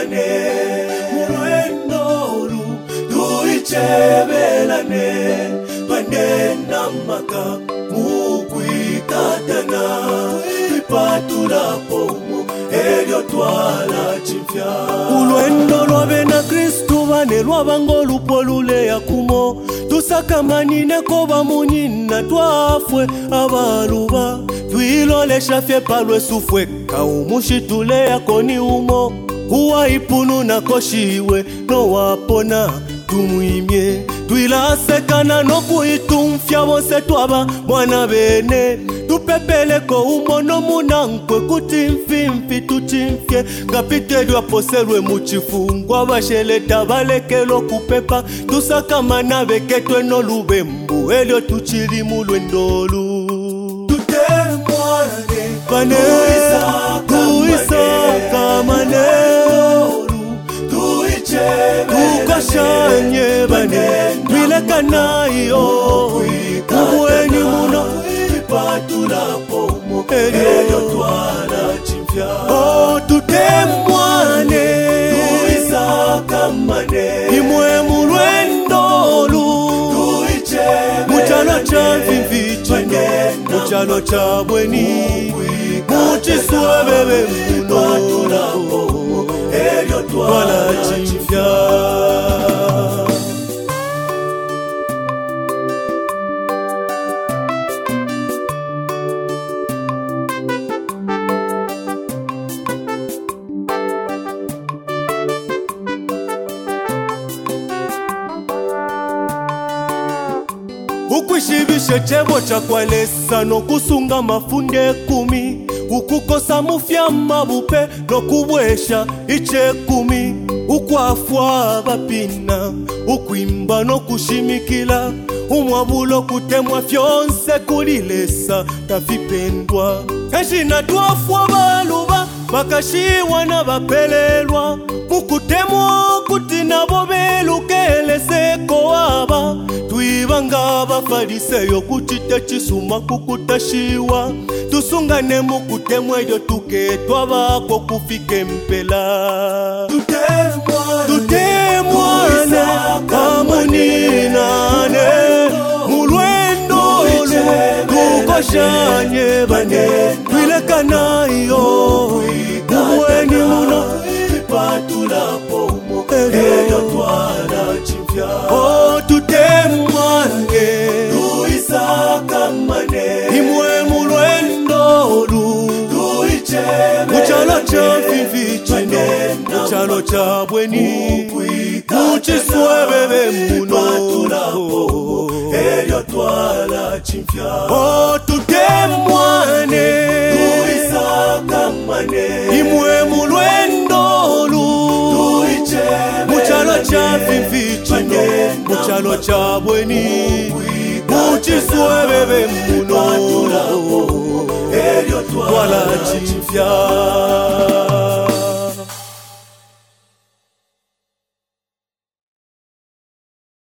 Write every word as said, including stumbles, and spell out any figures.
tusakamane mulwendolu tuichebelane panena maka mukwikatana ipatulapo umo elio twala chimfya ulwendo lwabe na Kristu bane lwabanga olupolule yakumo tusakamanine koba munina twafwe abaluba twilolesha fye palwe sufwe kaumushitule yakoni umo kuwa ipunu na koshiwe no wapona tumwimye twilasekana no kuitumfya bose twaba mwana bene tupepeleko umono munankwe kutimfimfi tuchimfye kapite lwaposelwe muchifungwa basheleta balekelo kupepa tusakamana beketwe no lubembu elio tuchili mulwendolu tutemwane bane tuisakamane tukashanye bane twilekanayo ubweni muno ipatulapo elio twala chimfya oh tutemwane tuisakamane imwe mulwendolu muchalo cha vivichino muchalo cha bweni muchiswebebe muno elio twala chimfya Ukushibishe chebo cha kwalesa no kusunga mafunde kumi ukukosa mufya mabupe no kubwesha iche kumi ukwafwa bapina ukwimba no kushimikila umwabulo kutemwa fyonse kulilesa tafipendwa kashina twafwa baluba bakashiwa na bapelelwa mukutemwa kutina bobelukeleseko aba tuibanga bafariseyo kutite chisuma kukutashiwa tusungane mukutemwa yo tuketwa bako kufike mpela tutemwane kamuninane mulwendo tukoshanye bane twilekanayo ubweni muno ipatulapo umo elio twala chimfya oh tutemwane tuisakamane imwe mulwendolu muchalo cha vivichino muchalo cha bweni muchiswebebe muno elio twala chimfya oh tutemwane tuisakamane imwe mulwendolu muchalo cha vivichino muchalo cha bweni muchiswebebe muno elio twala chimfya